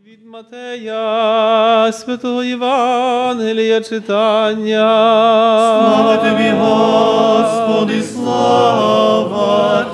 Від Матея, Святого Євангелія читання. Слава Тобі, Господи, слава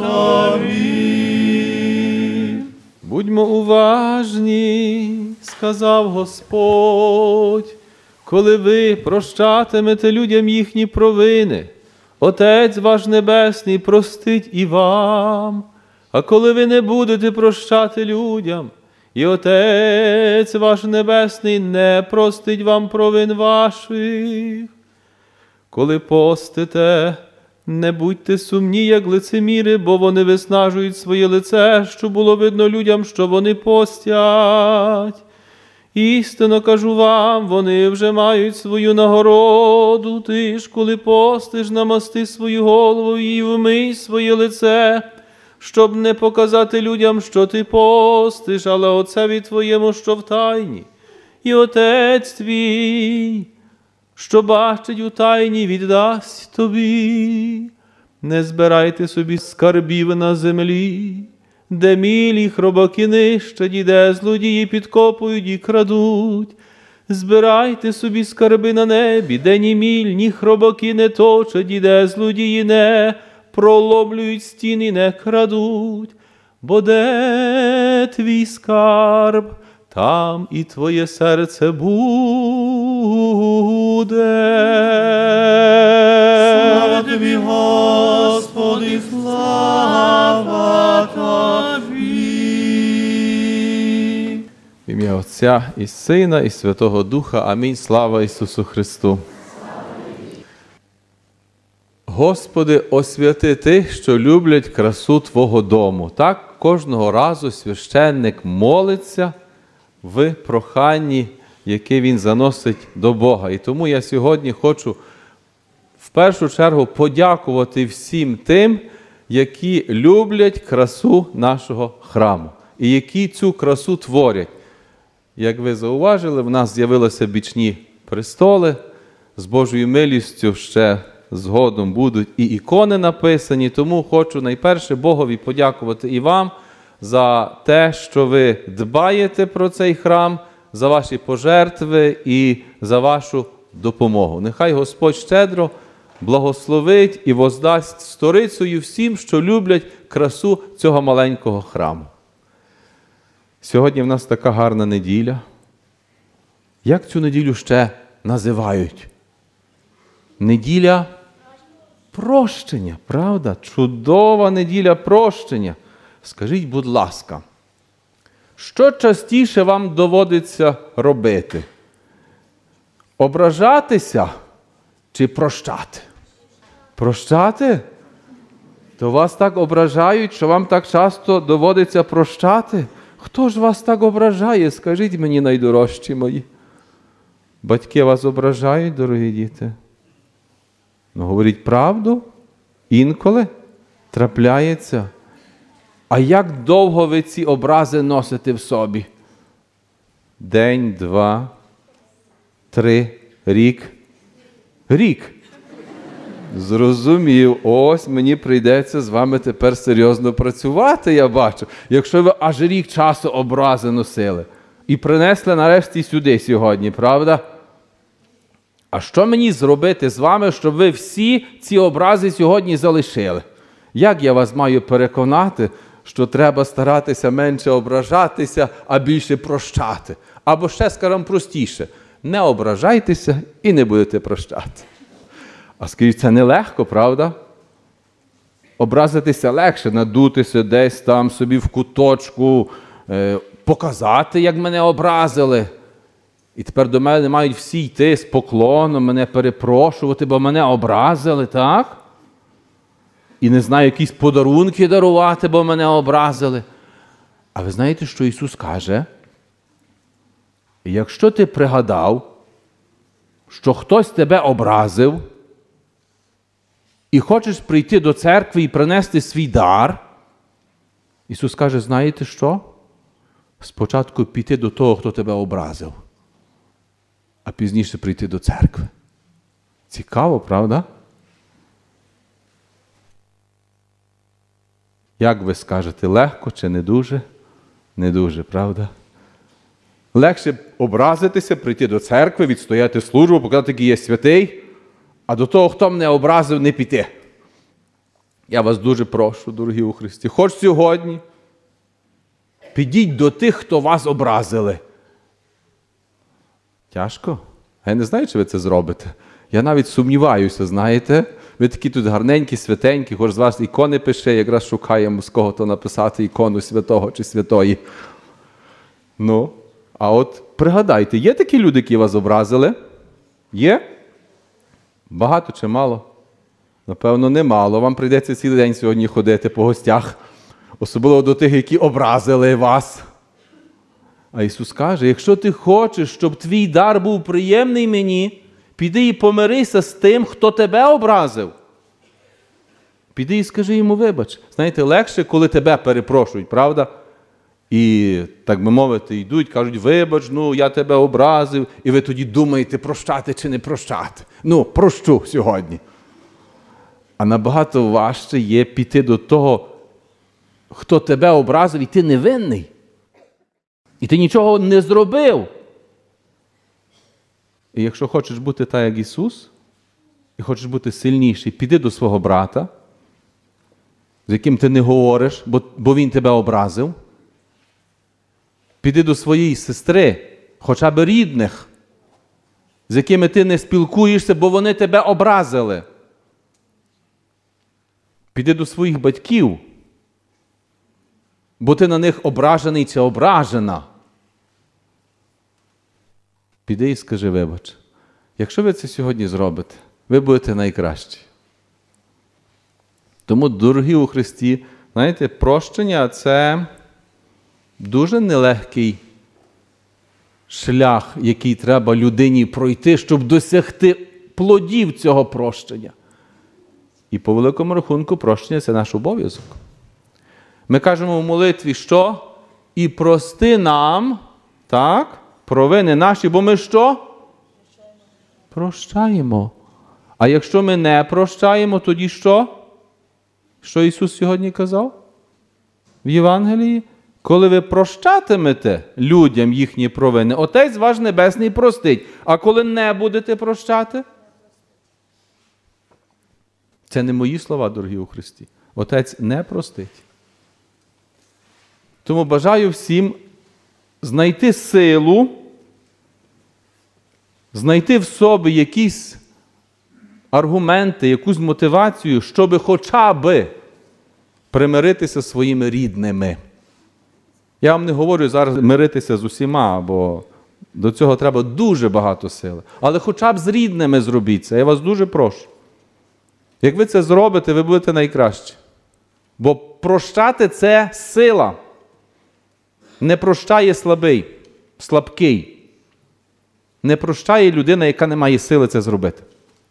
Тобі. Будьмо уважні, сказав Господь, коли ви прощатимете людям їхні провини, Отець ваш Небесний простить і вам. А коли ви не будете прощати людям, і Отець ваш Небесний не простить вам провин ваших. Коли постите, не будьте сумні, як лицеміри, бо вони виснажують своє лице, щоб було видно людям, що вони постять. Істинно кажу вам, вони вже мають свою нагороду. Ти ж, коли постиш, намасти свою голову і вмий своє лице, щоб не показати людям, що ти постиш, але Отцеві твоєму, що в тайні. І Отець твій, що бачить у тайні, віддасть тобі. Не збирайте собі скарбів на землі, де мілі хробаки нищать, і де злодії підкопують і крадуть. Збирайте собі скарби на небі, де ні міль, ні хробаки не точать, і де злодії не проломлюють стіни, не крадуть. Бо де твій скарб, там і твоє серце буде. Слава Тобі, Господи, слава Тобі. В ім'я Отця і Сина, і Святого Духа. Амінь. Слава Ісусу Христу. Господи, освяти тих, що люблять красу Твого дому. Так кожного разу священник молиться в проханні, яке він заносить до Бога. І тому я сьогодні хочу в першу чергу подякувати всім тим, які люблять красу нашого храму і які цю красу творять. Як ви зауважили, в нас з'явилися бічні престоли, з Божою милістю ще згодом будуть і ікони написані, тому хочу найперше Богові подякувати і вам за те, що ви дбаєте про цей храм, за ваші пожертви і за вашу допомогу. Нехай Господь щедро благословить і воздасть сторицею всім, що люблять красу цього маленького храму. Сьогодні в нас така гарна неділя. Як цю неділю ще називають? Неділя прощення, правда? Чудова неділя прощення. Скажіть, будь ласка, що частіше вам доводиться робити? Ображатися чи прощати? Прощати? То вас так ображають, що вам так часто доводиться прощати? Хто ж вас так ображає? Скажіть мені, найдорожчі мої. Батьки вас ображають, дорогі діти? Ну, говоріть правду, інколи трапляється. А як довго ви ці образи носите в собі? День, 2, 3, рік? Рік. Зрозумів. Ось мені прийдеться з вами тепер серйозно працювати, я бачу. Якщо ви аж рік часу образи носили. І принесли нарешті сюди сьогодні, правда? А що мені зробити з вами, щоб ви всі ці образи сьогодні залишили? Як я вас маю переконати, що треба старатися менше ображатися, а більше прощати? Або ще, скажімо, простіше, не ображайтеся і не будете прощати. А скажіть, це нелегко, правда? Образитися легше, надутися десь там собі в куточку, показати, як мене образили. І тепер до мене мають всі йти з поклоном, мене перепрошувати, бо мене образили, так? І не знаю, якісь подарунки дарувати, бо мене образили. А ви знаєте, що Ісус каже? Якщо ти пригадав, що хтось тебе образив, і хочеш прийти до церкви і принести свій дар, Ісус каже, знаєте що? Спочатку піти до того, хто тебе образив, а пізніше прийти до церкви. Цікаво, правда? Як ви скажете, легко чи не дуже? Не дуже, правда? Легше образитися, прийти до церкви, відстояти службу, показати, який є святий, а до того, хто мене образив, не піти. Я вас дуже прошу, дорогі у Христі, хоч сьогодні підіть до тих, хто вас образили. Тяжко? Я не знаю, чи ви це зробите. Я навіть сумніваюся, знаєте. Ви такі тут гарненькі, святенькі, хоч з вас ікони пише, якраз шукаємо, з кого-то написати ікону святого чи святої. Ну, а от пригадайте, є такі люди, які вас образили? Є? Багато чи мало? Напевно, немало. Вам прийдеться цілий день сьогодні ходити по гостях. Особливо до тих, які образили вас. А Ісус каже, якщо ти хочеш, щоб твій дар був приємний мені, піди і помирися з тим, хто тебе образив. Піди і скажи йому вибач. Знаєте, легше, коли тебе перепрошують, правда? І, так би мовити, йдуть, кажуть, вибач, я тебе образив, і ви тоді думаєте, прощати чи не прощати. Прощу сьогодні. А набагато важче є піти до того, хто тебе образив, і ти невинний. І ти нічого не зробив. І якщо хочеш бути так, як Ісус, і хочеш бути сильніший, піди до свого брата, з яким ти не говориш, бо він тебе образив. Піди до своєї сестри, хоча б рідних, з якими ти не спілкуєшся, бо вони тебе образили. Піди до своїх батьків, бо ти на них ображений чи ображена. Піди і скажи вибач. Якщо ви це сьогодні зробите, ви будете найкращі. Тому, дорогі у Христі, знаєте, прощення – це дуже нелегкий шлях, який треба людині пройти, щоб досягти плодів цього прощення. І по великому рахунку прощення – це наш обов'язок. Ми кажемо в молитві, що? І прости нам, так, провини наші, бо ми що? Прощаємо. А якщо ми не прощаємо, тоді що? Що Ісус сьогодні казав? В Євангелії? Коли ви прощатимете людям їхні провини, Отець ваш Небесний простить. А коли не будете прощати? Це не мої слова, дорогі у Христі. Отець не простить. Тому бажаю всім знайти силу, знайти в собі якісь аргументи, якусь мотивацію, щоб хоча б примиритися зі своїми рідними. Я вам не говорю зараз миритися з усіма, бо до цього треба дуже багато сили. Але хоча б з рідними зробіть це, я вас дуже прошу. Як ви це зробите, ви будете найкращі. Бо прощати – це сила. Не прощає слабкий. Не прощає людина, яка не має сили це зробити.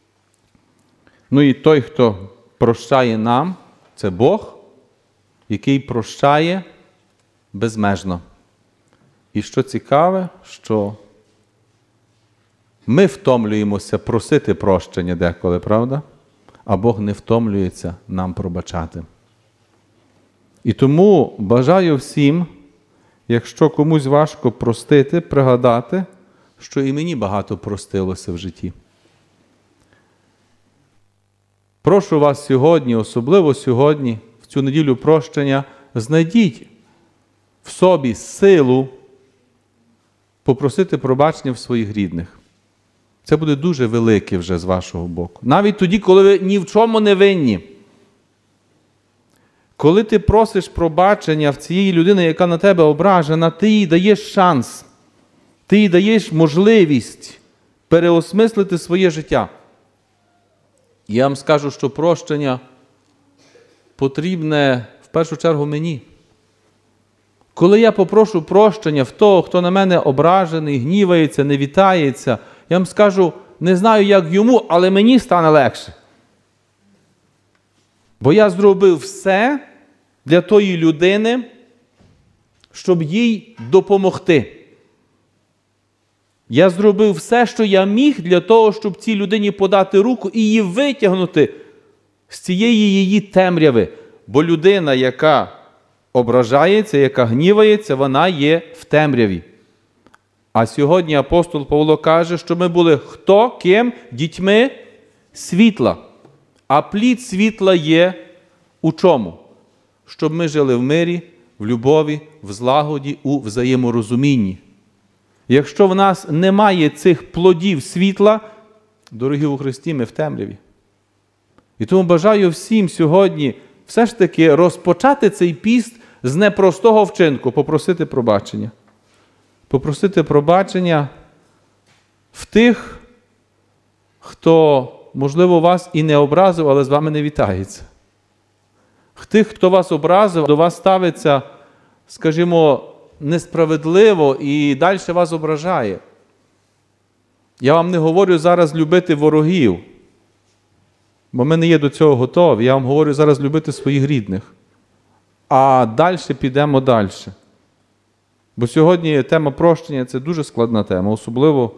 І той, хто прощає нам, це Бог, який прощає безмежно. І що цікаве, що ми втомлюємося просити прощення деколи, правда? А Бог не втомлюється нам пробачати. І тому бажаю всім, якщо комусь важко простити, пригадати, що і мені багато простилося в житті. Прошу вас сьогодні, особливо сьогодні, в цю неділю прощення, знайдіть в собі силу попросити пробачення в своїх рідних. Це буде дуже велике вже з вашого боку. Навіть тоді, коли ви ні в чому не винні. Коли ти просиш пробачення в цієї людини, яка на тебе ображена, ти їй даєш шанс, ти їй даєш можливість переосмислити своє життя. Я вам скажу, що прощення потрібне в першу чергу мені. Коли я попрошу прощення в того, хто на мене ображений, гнівається, не вітається, я вам скажу, не знаю, як йому, але мені стане легше. Бо я зробив все для тої людини, щоб їй допомогти. Я зробив все, що я міг для того, щоб цій людині подати руку і її витягнути з цієї її темряви. Бо людина, яка ображається, яка гнівається, вона є в темряві. А сьогодні апостол Павло каже, що ми були хто? Ким? Дітьми світла. А плід світла є у чому? Щоб ми жили в мирі, в любові, в злагоді, у взаєморозумінні. Якщо в нас немає цих плодів світла, дорогі у Христі, ми в темряві. І тому бажаю всім сьогодні все ж таки розпочати цей піст з непростого вчинку, попросити пробачення. Попросити пробачення в тих, хто, можливо, вас і не образив, але з вами не вітається. В тих, хто вас образив, до вас ставиться, скажімо, несправедливо і далі вас ображає. Я вам не говорю зараз любити ворогів, бо ми не є до цього готові. Я вам говорю зараз любити своїх рідних. А далі підемо далі. Бо сьогодні тема прощення – це дуже складна тема, особливо,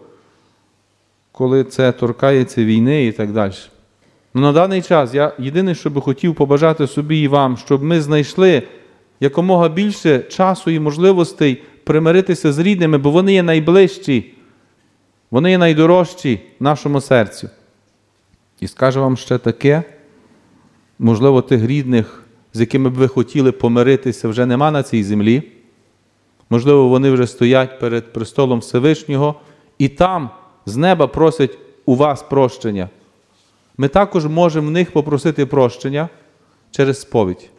коли це торкається війни і так далі. На даний час я єдине, що би хотів побажати собі і вам, щоб ми знайшли якомога більше часу і можливостей примиритися з рідними, бо вони є найближчі, вони є найдорожчі нашому серцю. І скажу вам ще таке, можливо, тих рідних, з якими б ви хотіли помиритися, вже нема на цій землі. Можливо, вони вже стоять перед престолом Всевишнього і там з неба просять у вас прощення. Ми також можемо в них попросити прощення через сповідь.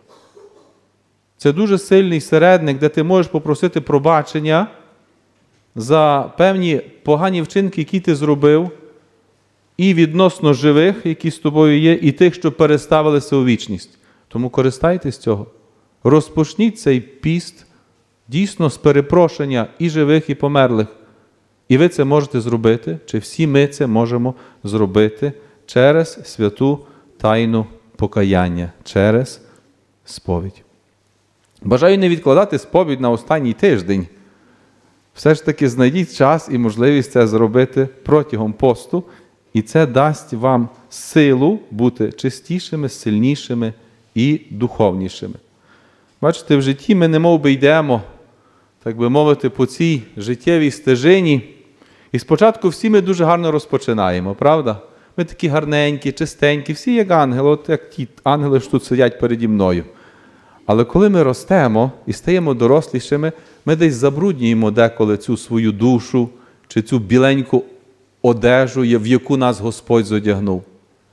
Це дуже сильний середник, де ти можеш попросити пробачення за певні погані вчинки, які ти зробив, і відносно живих, які з тобою є, і тих, що переставилися у вічність. Тому користайтесь цього. Розпочніть цей піст дійсно з перепрошення і живих, і померлих. І ви це можете зробити, чи всі ми це можемо зробити через святу тайну покаяння, через сповідь. Бажаю не відкладати сповідь на останній тиждень. Все ж таки знайдіть час і можливість це зробити протягом посту, і це дасть вам силу бути чистішими, сильнішими і духовнішими. Бачите, в житті ми немов би йдемо, так би мовити, по цій життєвій стежині, і спочатку всі ми дуже гарно розпочинаємо, правда? Ми такі гарненькі, чистенькі, всі як ангели, от як ті ангели, що тут сидять переді мною. Але коли ми ростемо і стаємо дорослішими, ми десь забруднюємо деколи цю свою душу, чи цю біленьку одежу, в яку нас Господь зодягнув.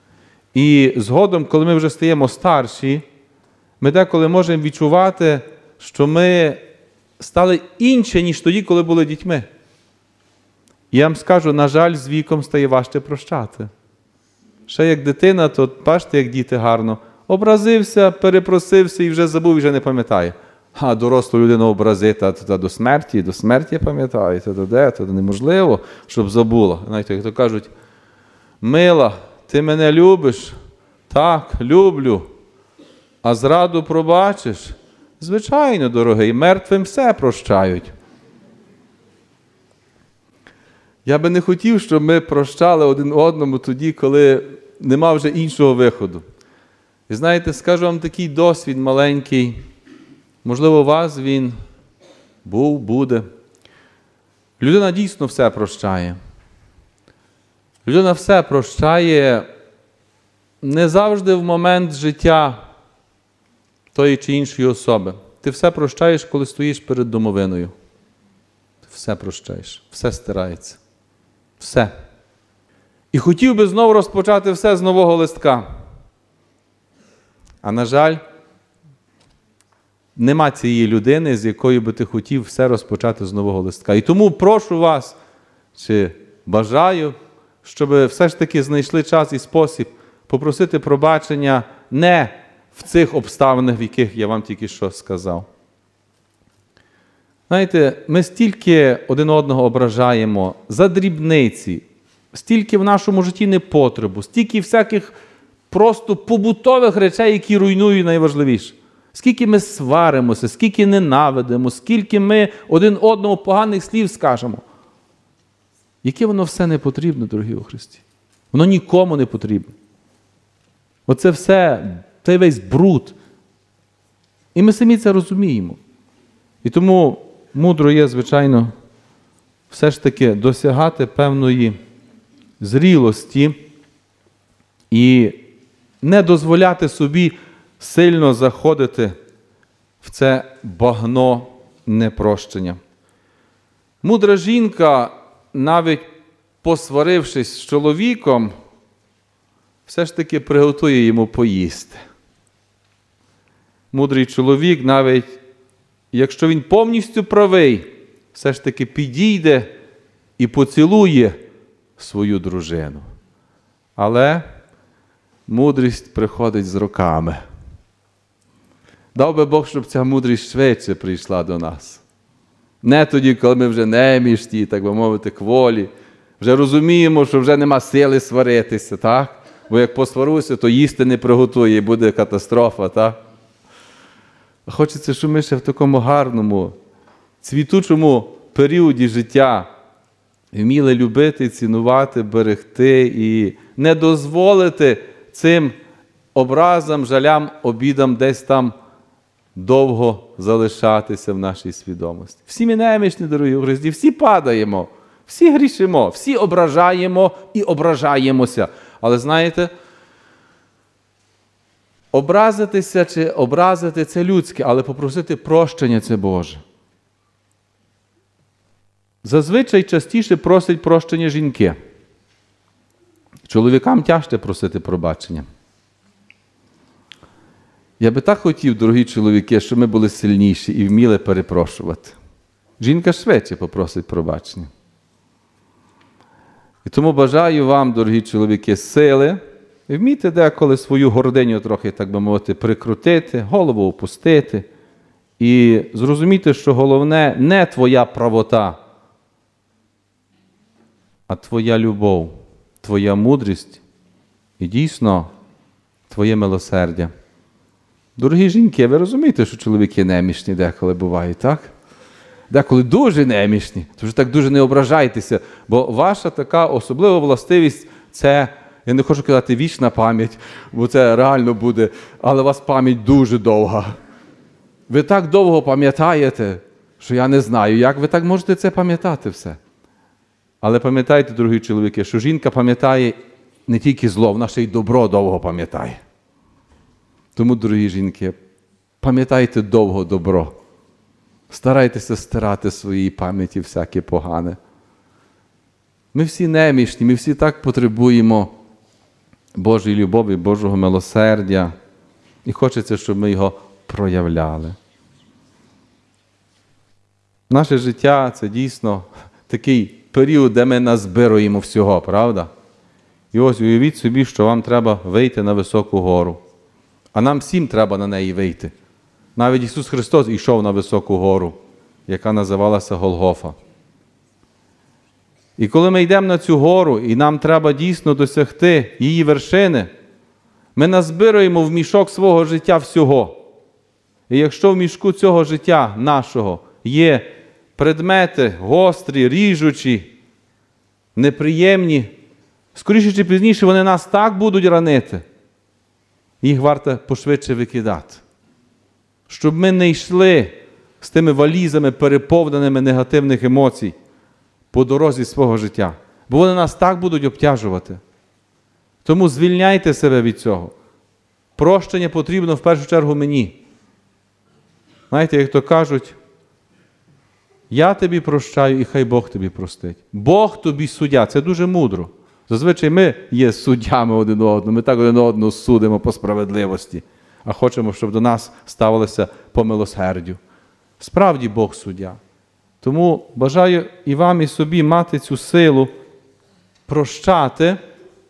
І згодом, коли ми вже стаємо старші, ми деколи можемо відчувати, що ми стали інші, ніж тоді, коли були дітьми. І я вам скажу, на жаль, з віком стає важче прощати. Ще як дитина, то бачите, як діти гарно. Образився, перепросився і вже забув, і вже не пам'ятає. А дорослу людину образити, та до смерті пам'ятає, та де, то неможливо, щоб забула. Знаєте, як то кажуть, мила, ти мене любиш? Так, люблю. А зраду пробачиш? Звичайно, дорогий, мертвим все прощають. Я би не хотів, щоб ми прощали один одному тоді, коли нема вже іншого виходу. І знаєте, скажу вам такий досвід маленький, можливо, у вас він був, буде. Людина дійсно все прощає. Людина все прощає не завжди в момент життя тої чи іншої особи. Ти все прощаєш, коли стоїш перед домовиною. Ти все прощаєш, все стирається. Все. І хотів би знову розпочати все з нового листка. А на жаль, нема цієї людини, з якою би ти хотів все розпочати з нового листка. І тому прошу вас, чи бажаю, щоб все ж таки знайшли час і спосіб попросити пробачення не в цих обставинах, в яких я вам тільки що сказав. Знаєте, ми стільки один одного ображаємо за дрібниці, стільки в нашому житті непотребу, стільки всяких просто побутових речей, які руйнують найважливіше. Скільки ми сваримося, скільки ненавидимо, скільки ми один одному поганих слів скажемо. Яке воно все не потрібно, дорогі у Христі? Воно нікому не потрібно. Оце все, цей весь бруд. І ми самі це розуміємо. І тому мудро є, звичайно, все ж таки досягати певної зрілості і не дозволяти собі сильно заходити в це багно непрощення. Мудра жінка, навіть посварившись з чоловіком, все ж таки приготує йому поїсти. Мудрий чоловік, навіть якщо він повністю правий, все ж таки підійде і поцілує свою дружину. Але мудрість приходить з роками. Дав би Бог, щоб ця мудрість швидше прийшла до нас. Не тоді, коли ми вже немічні, так би мовити, кволі. Вже розуміємо, що вже нема сили сваритися, так? Бо як посваруся, то їсти не приготує, і буде катастрофа, так? Хочеться, щоб ми ще в такому гарному, цвітучому періоді життя вміли любити, цінувати, берегти і не дозволити цим образам, жалям, обідам десь там довго залишатися в нашій свідомості. Всі ми немічні, дорогі у Христі, всі падаємо, всі грішимо, всі ображаємо і ображаємося. Але знаєте, образитися чи образити – це людське, але попросити прощення – це Боже. Зазвичай частіше просять прощення жінки. Чоловікам тяжче просити пробачення. Я би так хотів, дорогі чоловіки, щоб ми були сильніші і вміли перепрошувати. Жінка швидше попросить пробачення. І тому бажаю вам, дорогі чоловіки, сили, вмійте деколи свою гординю трохи, так би мовити, прикрутити, голову опустити і зрозуміти, що головне не твоя правота, а твоя любов, твоя мудрість і дійсно твоє милосердя. Дорогі жінки, ви розумієте, що чоловіки немічні деколи бувають, так? Деколи дуже немічні, тож так дуже не ображайтеся, бо ваша така особлива властивість – це, я не хочу казати вічна пам'ять, бо це реально буде, але у вас пам'ять дуже довга. Ви так довго пам'ятаєте, що я не знаю, як ви так можете це пам'ятати все. Але пам'ятайте, дорогі чоловіки, що жінка пам'ятає не тільки зло, вона ще й добро довго пам'ятає. Тому, дорогі жінки, пам'ятайте довго добро. Старайтеся стирати своїй пам'яті всяке погане. Ми всі немічні, ми всі так потребуємо Божої любові, Божого милосердя. І хочеться, щоб ми його проявляли. Наше життя – це дійсно такий період, де ми назбируємо всього, правда? І ось уявіть собі, що вам треба вийти на високу гору. А нам всім треба на неї вийти. Навіть Ісус Христос йшов на високу гору, яка називалася Голгофа. І коли ми йдемо на цю гору, і нам треба дійсно досягти її вершини, ми назбируємо в мішок свого життя всього. І якщо в мішку цього життя нашого є предмети гострі, ріжучі, неприємні, скоріше чи пізніше вони нас так будуть ранити, їх варто пошвидше викидати. Щоб ми не йшли з тими валізами, переповненими негативних емоцій по дорозі свого життя. Бо вони нас так будуть обтяжувати. Тому звільняйте себе від цього. Прощення потрібно в першу чергу мені. Знаєте, як то кажуть, я тобі прощаю і хай Бог тобі простить. Бог тобі суддя. Це дуже мудро. Зазвичай ми є суддями один одного, ми так один одного судимо по справедливості, а хочемо, щоб до нас ставилося по милосердю. Справді Бог суддя. Тому бажаю і вам, і собі мати цю силу прощати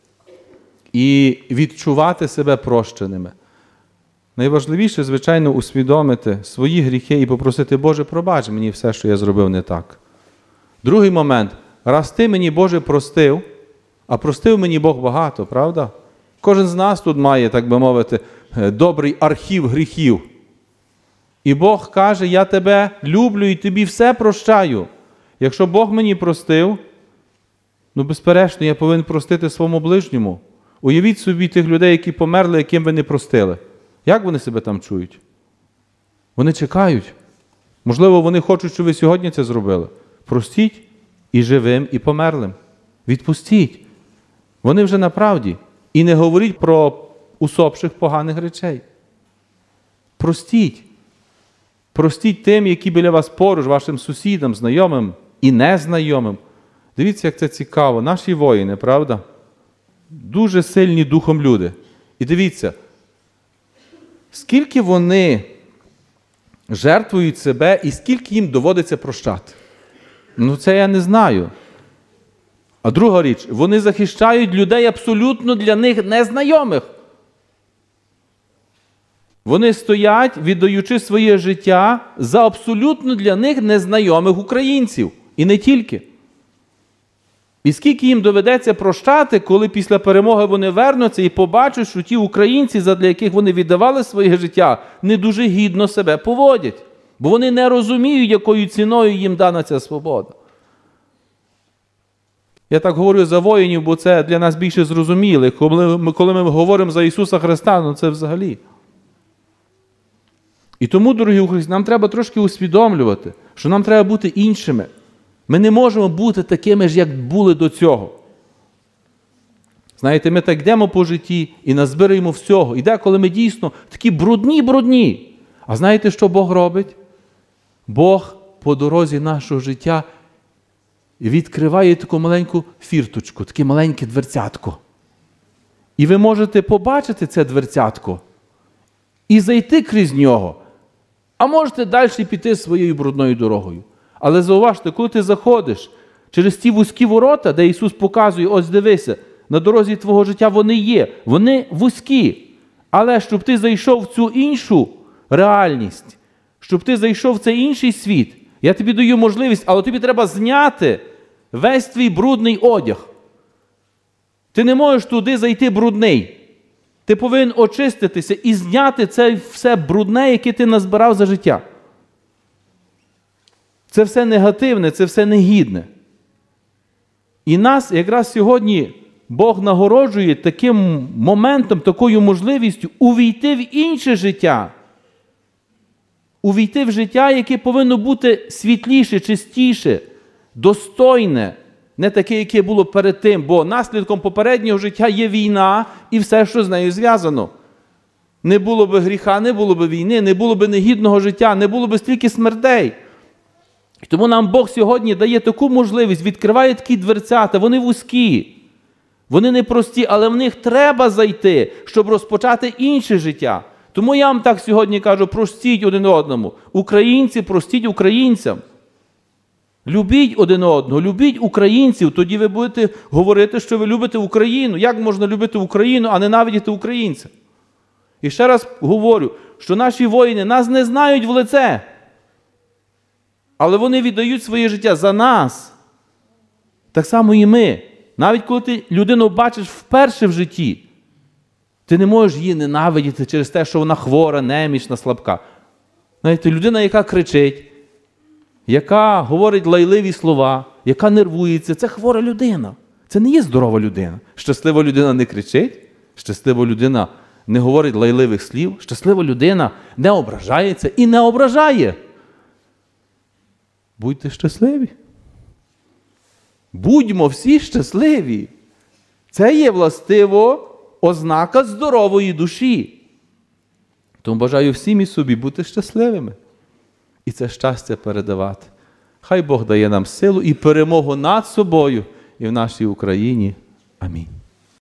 і відчувати себе прощеними. Найважливіше, звичайно, усвідомити свої гріхи і попросити: Боже, пробач мені все, що я зробив не так. Другий момент. Раз ти мені, Боже, простив, а простив мені Бог багато, правда? Кожен з нас тут має, так би мовити, добрий архів гріхів. І Бог каже: я тебе люблю і тобі все прощаю. Якщо Бог мені простив, безперечно, я повинен простити своєму ближньому. Уявіть собі тих людей, які померли, яким ви не простили. Як вони себе там чують? Вони чекають. Можливо, вони хочуть, щоб ви сьогодні це зробили. Простіть, і живим, і померлим. Відпустіть. Вони вже на правді. І не говоріть про усопших поганих речей. Простіть. Простіть тим, які біля вас поруч, вашим сусідам, знайомим і незнайомим. Дивіться, як це цікаво. Наші воїни, правда? Дуже сильні духом люди. І дивіться, скільки вони жертвують себе і скільки їм доводиться прощати. Ну це я не знаю. А друга річ, вони захищають людей абсолютно для них незнайомих. Вони стоять, віддаючи своє життя за абсолютно для них незнайомих українців. І не тільки. І скільки їм доведеться прощати, коли після перемоги вони вернуться і побачать, що ті українці, задля яких вони віддавали своє життя, не дуже гідно себе поводять. Бо вони не розуміють, якою ціною їм дана ця свобода. Я так говорю за воїнів, бо це для нас більше зрозуміло. Коли ми говоримо за Ісуса Христа, ну це взагалі. І тому, дорогі українці, нам треба трошки усвідомлювати, що нам треба бути іншими. Ми не можемо бути такими ж, як були до цього. Знаєте, ми так йдемо по житті і назбираємо всього. І деколи ми дійсно такі брудні. А знаєте, що Бог робить? Бог по дорозі нашого життя відкриває таку маленьку фірточку, таке маленьке дверцятко. І ви можете побачити це дверцятко і зайти крізь нього. А можете далі піти своєю брудною дорогою. Але зауважте, коли ти заходиш через ті вузькі ворота, де Ісус показує, ось дивися, на дорозі твого життя вони є, вони вузькі. Але щоб ти зайшов в цю іншу реальність, щоб ти зайшов в цей інший світ, я тобі даю можливість, але тобі треба зняти весь твій брудний одяг. Ти не можеш туди зайти брудний. Ти повинен очиститися і зняти це все брудне, яке ти назбирав за життя. Це все негативне, це все негідне. І нас якраз сьогодні Бог нагороджує таким моментом, такою можливістю увійти в інше життя. Увійти в життя, яке повинно бути світліше, чистіше, достойне, не таке, яке було перед тим, бо наслідком попереднього життя є війна і все, що з нею зв'язано. Не було би гріха, не було би війни, не було би негідного життя, не було би стільки смертей. І тому нам Бог сьогодні дає таку можливість, відкриває такі дверцята, вони вузькі, вони непрості, але в них треба зайти, щоб розпочати інше життя. Тому я вам так сьогодні кажу, простіть один одному. Українці, простіть українцям. Любіть один одного, любіть українців, тоді ви будете говорити, що ви любите Україну. Як можна любити Україну, а ненавидіти українця? І ще раз говорю, що наші воїни нас не знають в лице, але вони віддають своє життя за нас. Так само і ми. Навіть коли ти людину бачиш вперше в житті, ти не можеш її ненавидіти через те, що вона хвора, немічна, слабка. Знаєте, людина, яка кричить, яка говорить лайливі слова, яка нервується, це хвора людина. Це не є здорова людина. Щаслива людина не кричить, щаслива людина не говорить лайливих слів, щаслива людина не ображається і не ображає. Будьте щасливі. Будьмо всі щасливі. Це є властиво ознака здорової душі. Тому бажаю всім і собі бути щасливими. І це щастя передавати. Хай Бог дає нам силу і перемогу над собою і в нашій Україні. Амінь.